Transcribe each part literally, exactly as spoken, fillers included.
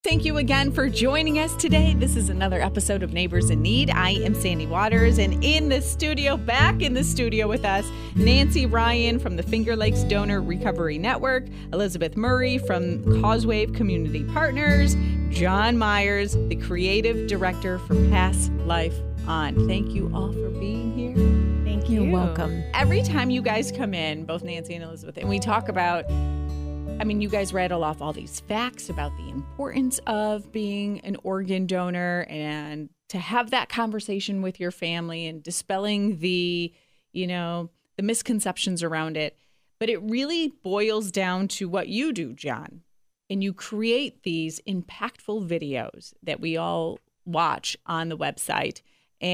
Thank you again for joining us today. This is another episode of Neighbors in Need. I am Sandy Waters, and in the studio, back in the studio with us, Nancy Ryan from the Finger Lakes Donor Recovery Network, Elizabeth Murray from Causewave Community Partners, John Myers, the creative director for Pass Life On. Thank you all for being here. Thank you. You're welcome. Every time you guys come in, both Nancy and Elizabeth, and we talk about, I mean, you guys rattle off all these facts about the importance of being an organ donor and to have that conversation with your family and dispelling the, you know, the misconceptions around it. But it really boils down to what you do, John. And you create these impactful videos that we all watch on the website.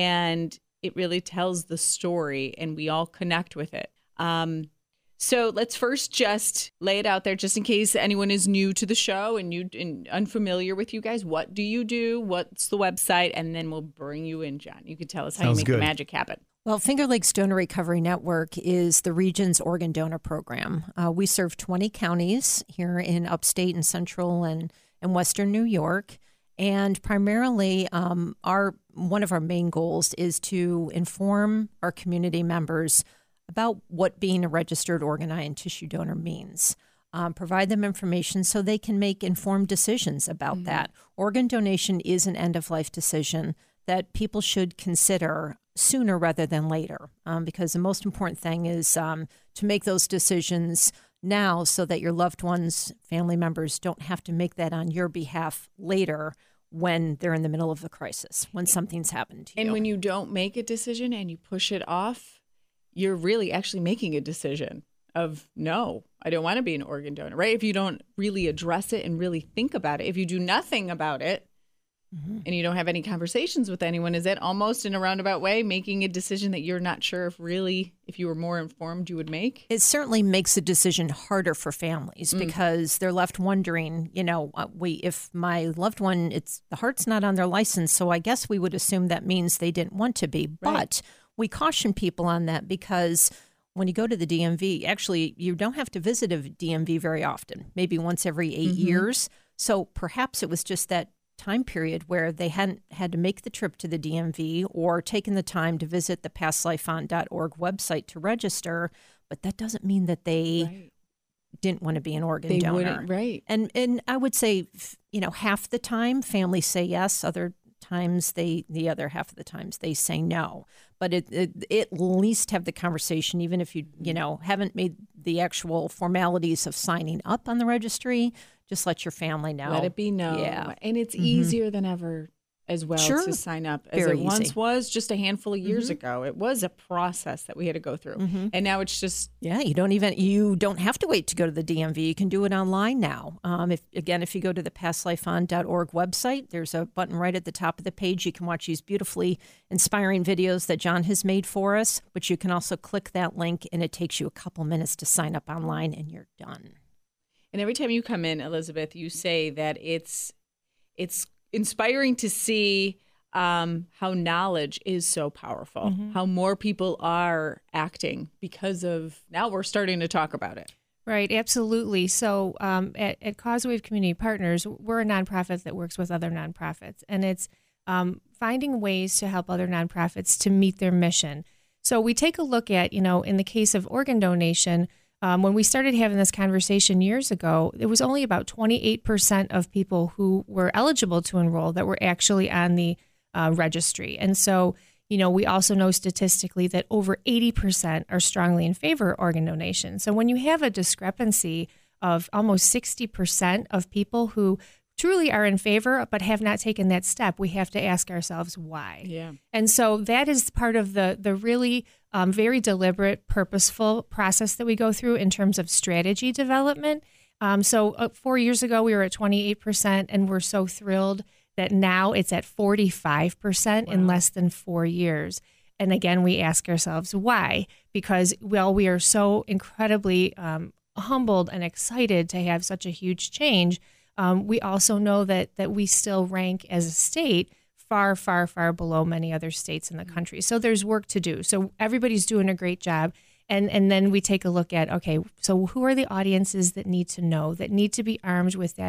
And it really tells the story and we all connect with it. Um, So let's first just lay it out there just in case anyone is new to the show and you and unfamiliar with you guys. What do you do? What's the website? And then we'll bring you in, John. You can tell us how Sounds you make good. the magic happen. Well, Finger Lakes Donor Recovery Network is the region's organ donor program. Uh, we serve twenty counties here in upstate and central and, and western New York. And primarily, um, our one of our main goals is to inform our community members about what being a registered organ, eye, and tissue donor means. Um, provide them information so they can make informed decisions about mm-hmm. that. Organ donation is an end-of-life decision that people should consider sooner rather than later, um, because the most important thing is um, to make those decisions now so that your loved ones, family members, don't have to make that on your behalf later when they're in the middle of a crisis, when something's happened to you. And when you don't make a decision and you push it off, you're really actually making a decision of, no, I don't want to be an organ donor, right? If you don't really address it and really think about it, if you do nothing about it mm-hmm. and you don't have any conversations with anyone, is that almost in a roundabout way making a decision that you're not sure if really, if you were more informed, you would make? It certainly makes the decision harder for families Mm. because they're left wondering, you know, uh, we if my loved one, it's the heart's not on their license, so I guess we would assume that means they didn't want to be. Right. But we caution people on that because when you go to the D M V, actually, you don't have to visit a D M V very often, maybe once every eight Mm-hmm. years. So perhaps it was just that time period where they hadn't had to make the trip to the D M V or taken the time to visit the pass life on dot org website to register. But that doesn't mean that they Right. didn't want to be an organ They donor. wouldn't, right. And, and I would say, you know, half the time families say yes, other times they the other half of the times they say no, but it, it, it at least have the conversation, even if you you know haven't made the actual formalities of signing up on the registry. Just let your family know. Let it be known. Yeah. And it's Mm-hmm. easier than ever as well Sure. to sign up as Very it once easy. was just a handful of years Mm-hmm. ago. It was a process that we had to go through. Mm-hmm. And now it's just, Yeah, you don't even you don't have to wait to go to the D M V. You can do it online now. Um, if again, if you go to the pass life on dot org website, there's a button right at the top of the page. You can watch these beautifully inspiring videos that John has made for us. But you can also click that link, and it takes you a couple minutes to sign up online, and you're done. and every time you come in, Elizabeth, you say that it's it's inspiring to see um, how knowledge is so powerful, Mm-hmm. how more people are acting because of, now we're starting to talk about it. Right, absolutely. So um, at, at Causewave Community Partners, we're a nonprofit that works with other nonprofits, and it's um, finding ways to help other nonprofits to meet their mission. So we take a look at, you know, in the case of organ donation, um, when we started having this conversation years ago, it was only about twenty-eight percent of people who were eligible to enroll that were actually on the uh, registry. And so, you know, we also know statistically that over eighty percent are strongly in favor of organ donation. So when you have a discrepancy of almost sixty percent of people who truly are in favor but have not taken that step, we have to ask ourselves why. Yeah. And so that is part of the the really um, very deliberate, purposeful process that we go through in terms of strategy development. Um, so uh, four years ago, we were at twenty-eight percent, and we're so thrilled that now it's at forty-five percent in less than four years. And again, we ask ourselves why? Because, well, we are so incredibly um, humbled and excited to have such a huge change. Um, we also know that that we still rank as a state far, far, far below many other states in the country. So there's work to do. So everybody's doing a great job. And and then we take a look at, okay, so who are the audiences that need to know, that need to be armed with that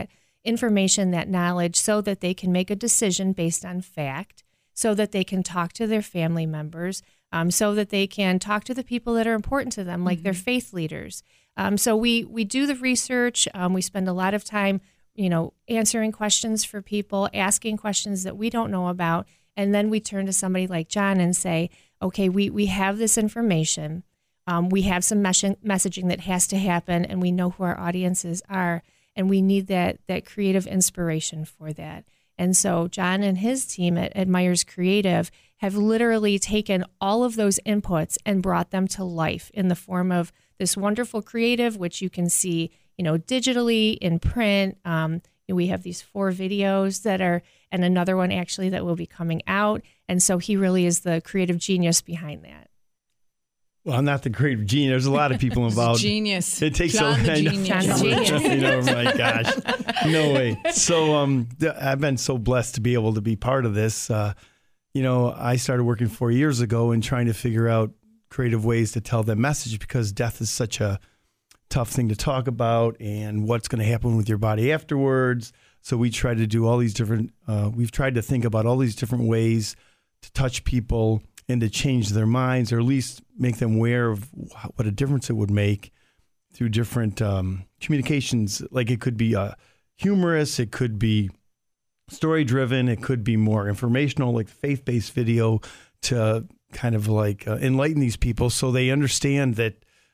information, that knowledge, so that they can make a decision based on fact, so that they can talk to their family members, um, so that they can talk to the people that are important to them, like mm-hmm. their faith leaders. Um, so we we do the research. Um, we spend a lot of time, you know, answering questions for people, asking questions that we don't know about, and then we turn to somebody like John and say, okay, we we have this information. Um, we have some mes- messaging that has to happen, and we know who our audiences are, and we need that that creative inspiration for that. And so John and his team at, at Myers Creative have literally taken all of those inputs and brought them to life in the form of this wonderful creative, which you can see, you know, digitally, in print. Um, we have these four videos that are, and another one actually that will be coming out. And so he really is the creative genius behind that. Well, I'm not the creative genius. There's a lot of people involved. Genius. It takes John so the I know, genius. John the genius. You know, my gosh, no way. So, um, th- I've been so blessed to be able to be part of this. Uh, you know, I started working four years ago and trying to figure out creative ways to tell that message, because death is such a tough thing to talk about, and what's going to happen with your body afterwards. So we try to do all these different. Uh, we've tried to think about all these different ways to touch people and to change their minds, or at least make them aware of what a difference it would make through different um, communications. Like, it could be uh, humorous, it could be story-driven, it could be more informational, like faith-based video, to kind of like uh, enlighten these people so they understand that,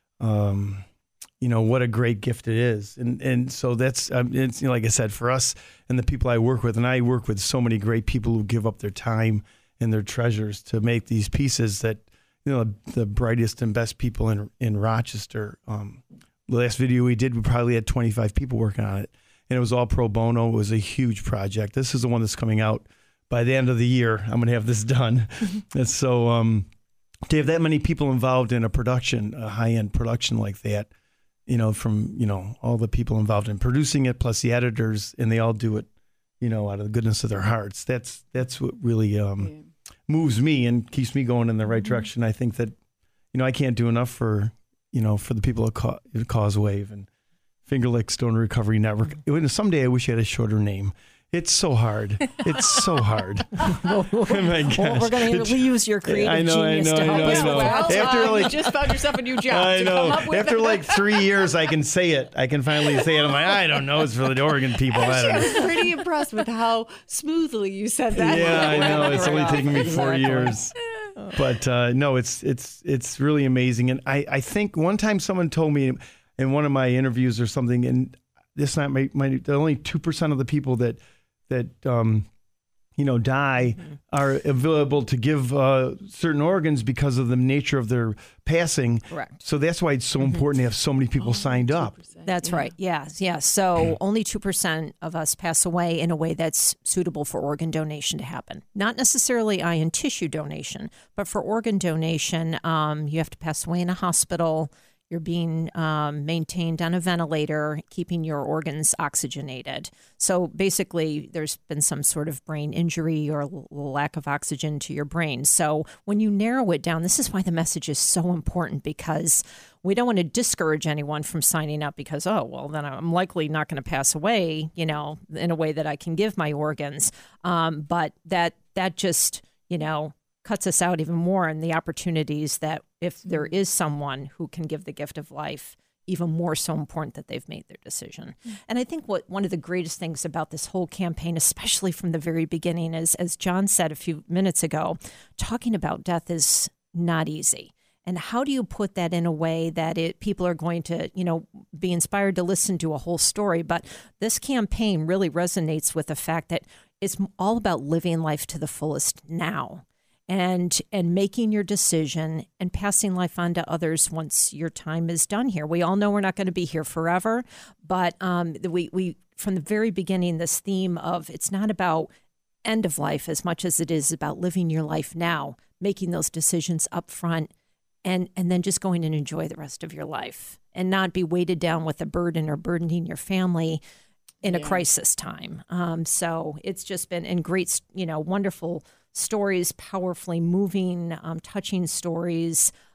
um, you know, what a great gift it is. And and so that's, um, it's, you know, like I said, for us and the people I work with, and I work with so many great people who give up their time and their treasures to make these pieces that, you know, the brightest and best people in in Rochester. Um, the last video we did, we probably had twenty-five people working on it, and it was all pro bono. It was a huge project. This is the one that's coming out by the end of the year. I'm going to have this done. And so um, to have that many people involved in a production, a high-end production like that, you know, from, you know, all the people involved in producing it, plus the editors, and they all do it, you know, out of the goodness of their hearts. That's that's what really um, yeah. moves me and keeps me going in the right direction. I think that, you know, I can't do enough for, you know, for the people at, Ca- at Cause Wave and Finger Lick Stone Recovery Network. Mm-hmm. Someday I wish I had a shorter name. It's so hard. It's so hard. well, oh my gosh. Well, we're going to use your creative I know, genius I know, to help I know, us I know. with that. Well, After uh, like, you just found yourself a new job. I to know. Come up with After like three years, I can say it. I can finally say it. I'm like, I don't know. It's for the Oregon people. I don't I know. was pretty impressed with how smoothly you said that. Yeah, I know. It's only taken me four Exactly. years. But uh, no, it's it's it's really amazing. And I, I think one time someone told me in one of my interviews or something, and this not my, my only two percent of the people that that um, you know die mm-hmm. are available to give uh, certain organs because of the nature of their passing. Correct. So that's why it's so mm-hmm. important to have so many people oh, signed up. That's yeah. right. Yes, yes. So only two percent of us pass away in a way that's suitable for organ donation to happen. Not necessarily eye and tissue donation, but for organ donation, um, you have to pass away in a hospital. You're being um, maintained on a ventilator, keeping your organs oxygenated. So basically, there's been some sort of brain injury or l- lack of oxygen to your brain. So when you narrow it down, this is why the message is so important, because we don't want to discourage anyone from signing up because, oh, well, then I'm likely not going to pass away, you know, in a way that I can give my organs. Um, but that that just, you know, cuts us out even more in the opportunities that if there is someone who can give the gift of life, even more so important that they've made their decision. Mm-hmm. And I think what one of the greatest things about this whole campaign, especially from the very beginning, is, as John said a few minutes ago, talking about death is not easy. And how do you put that in a way that it, people are going to, you know, be inspired to listen to a whole story? But this campaign really resonates with the fact that it's all about living life to the fullest now. And and making your decision and passing life on to others once your time is done here. We all know we're not going to be here forever, but um, we we from the very beginning, this theme of it's not about end of life as much as it is about living your life now, making those decisions up front, and and then just going and enjoy the rest of your life and not be weighted down with a burden or burdening your family in yeah. a crisis time. Um, so it's just been and great, you know, wonderful stories, powerfully moving, um, touching stories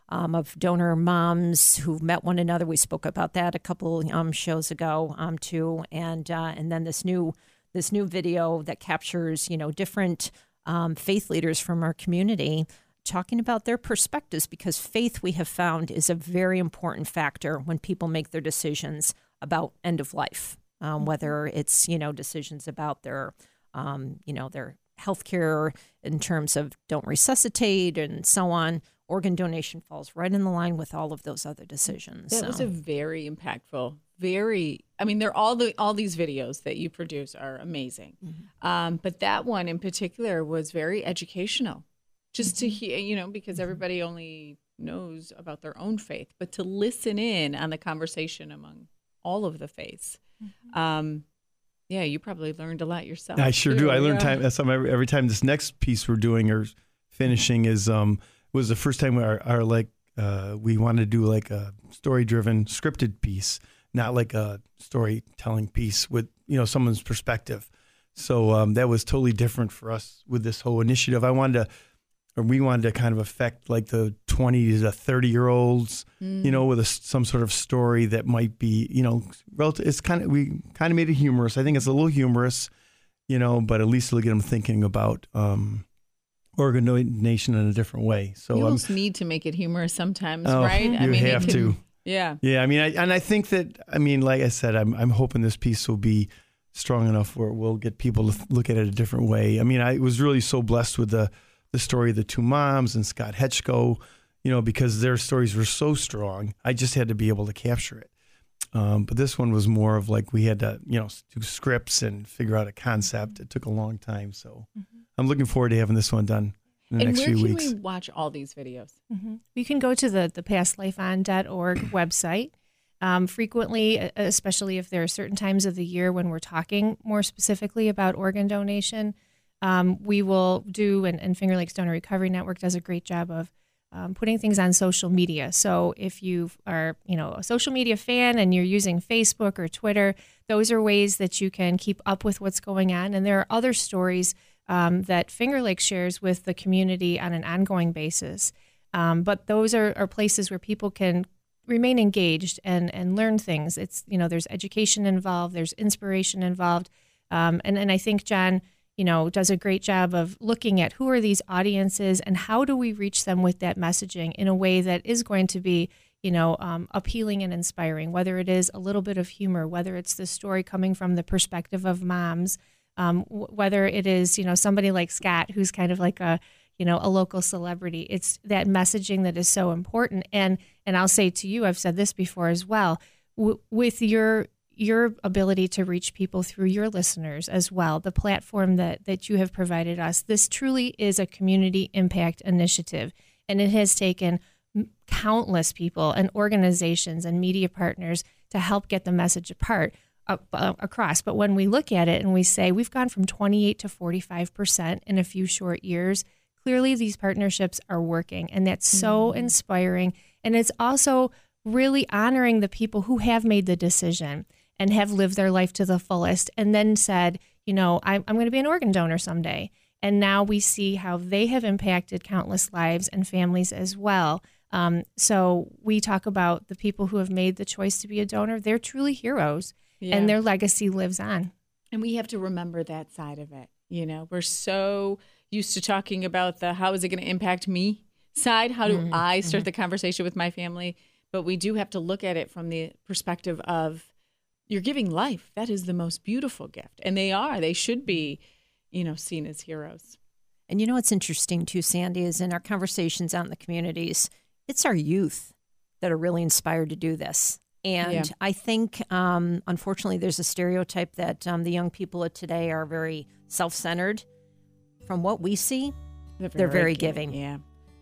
um, of donor moms who met one another. We spoke about that a couple um, shows ago um, too, and uh, and then this new this new video that captures you know different um, faith leaders from our community talking about their perspectives, because faith, we have found, is a very important factor when people make their decisions about end of life, um, whether it's, you know, decisions about their, um, you know, their healthcare in terms of don't resuscitate and so on. Organ donation falls right in the line with all of those other decisions. That so. was a very impactful, very, I mean, they're all the, all these videos that you produce are amazing. Mm-hmm. Um, but that one in particular was very educational. Just to hear, you know, because everybody only knows about their own faith, but to listen in on the conversation among all of the faiths. Mm-hmm. Um, yeah, you probably learned a lot yourself. I sure too. do. I learn yeah. time. That's something every, every time. This next piece we're doing or finishing is um was the first time our, our like uh we wanted to do like a story driven scripted piece, not like a storytelling piece with you know someone's perspective. So um, that was totally different for us with this whole initiative. I wanted to. Or we wanted to kind of affect like the twenty to thirty year olds, mm. you know, with a, some sort of story that might be, you know, relative. It's kind of, we kind of made it humorous. I think it's a little humorous, you know, but at least it'll get them thinking about um, organ donation in a different way. So you um, almost need to make it humorous sometimes, oh, right? You I mean, have can, to. Yeah. Yeah. I mean, I, and I think that, I mean, like I said, I'm, I'm hoping this piece will be strong enough where we'll get people to look at it a different way. I mean, I was really so blessed with the, the story of the two moms and Scott Hetchko, you know, because their stories were so strong. I just had to be able to capture it. Um, but this one was more of like we had to, you know, do scripts and figure out a concept. It took a long time. So mm-hmm. I'm looking forward to having this one done in the and next few weeks. And where can we watch all these videos? Mm-hmm. You can go to the, the past life on dot org website. Um, frequently, especially if there are certain times of the year when we're talking more specifically about organ donation, Um, we will do, and, and Finger Lakes Donor Recovery Network does a great job of um, putting things on social media. So if you are, you know, a social media fan and you're using Facebook or Twitter, those are ways that you can keep up with what's going on. And there are other stories um, that Finger Lakes shares with the community on an ongoing basis. Um, but those are, are places where people can remain engaged and, and learn things. It's, you know, there's education involved, there's inspiration involved. Um, and, and I think John, you know, does a great job of looking at who are these audiences and how do we reach them with that messaging in a way that is going to be, you know, um, appealing and inspiring, whether it is a little bit of humor, whether it's the story coming from the perspective of moms, um, w- whether it is, you know, somebody like Scott, who's kind of like a, you know, a local celebrity. It's that messaging that is so important. And, and I'll say to you, I've said this before as well, w- with your your ability to reach people through your listeners as well, the platform that, that you have provided us. This truly is a community impact initiative, and it has taken countless people and organizations and media partners to help get the message apart uh, uh, across. But when we look at it and we say we've gone from twenty-eight to forty-five percent in a few short years, clearly these partnerships are working, and that's so mm-hmm. inspiring. And it's also really honoring the people who have made the decision and have lived their life to the fullest and then said, you know, I'm, I'm going to be an organ donor someday. And now we see how they have impacted countless lives and families as well. Um, so we talk about the people who have made the choice to be a donor. They're truly heroes, yeah. and their legacy lives on. And we have to remember that side of it. You know, we're so used to talking about the how is it going to impact me side? How do mm-hmm. I start mm-hmm. the conversation with my family? But we do have to look at it from the perspective of you're giving life. That is the most beautiful gift. And they are. They should be, you know, seen as heroes. And you know what's interesting too, Sandy, is in our conversations out in the communities, it's our youth that are really inspired to do this. And yeah. I think, um, unfortunately, there's a stereotype that um, the young people of today are very self-centered. From what we see, they're very, they're very giving. giving. Yeah.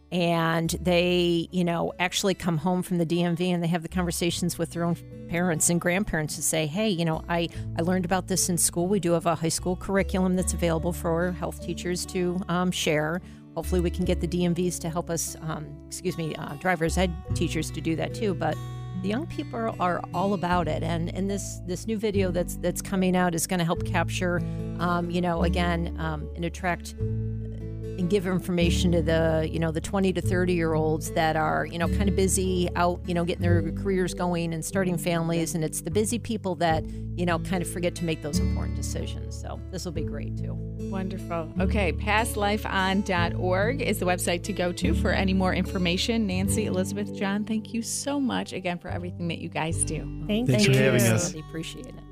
And they, you know, actually come home from the D M V and they have the conversations with their own parents and grandparents to say, hey, you know, I, I learned about this in school. We do have a high school curriculum that's available for health teachers to um, share. Hopefully we can get the D M Vs to help us, um, excuse me, uh, driver's ed teachers to do that too. But the young people are all about it. And, and this, this new video that's that's coming out is going to help capture, um, you know, again, um, and attract and give information to the, you know, the twenty to thirty year olds that are, you know, kind of busy out, you know, getting their careers going and starting families. And it's the busy people that, you know, kind of forget to make those important decisions. So this will be great too. Wonderful. Okay, past life on dot org is the website to go to for any more information. Nancy, Elizabeth, John, thank you so much again for everything that you guys do. Thank Thanks you. for having us. Really appreciate it.